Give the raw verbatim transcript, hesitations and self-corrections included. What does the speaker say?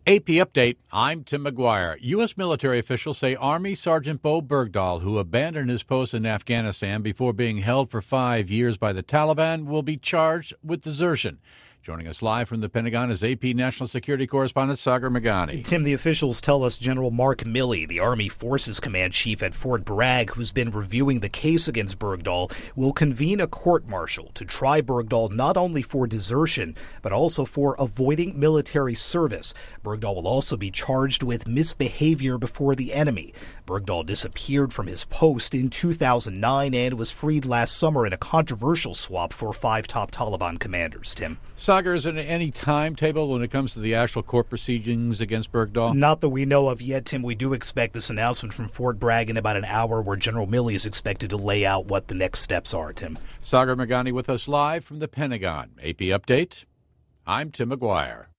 A P Update, I'm Tim McGuire. U S military officials say Army Sergeant Bo Bergdahl, who abandoned his post in Afghanistan before being held for five years by the Taliban, will be charged with desertion. Joining us live from the Pentagon is A P National Security Correspondent Sagar Meghani. Tim, the officials tell us General Mark Milley, the Army Forces Command Chief at Fort Bragg, who's been reviewing the case against Bergdahl, will convene a court-martial to try Bergdahl not only for desertion, but also for avoiding military service. Bergdahl will also be charged with misbehavior before the enemy. Bergdahl disappeared from his post in two thousand nine and was freed last summer in a controversial swap for five top Taliban commanders, Tim. Sagar, is there any timetable when it comes to the actual court proceedings against Bergdahl? Not that we know of yet, Tim. We do expect this announcement from Fort Bragg in about an hour, where General Milley is expected to lay out what the next steps are, Tim. Sagar Meghani with us live from the Pentagon. A P Update, I'm Tim McGuire.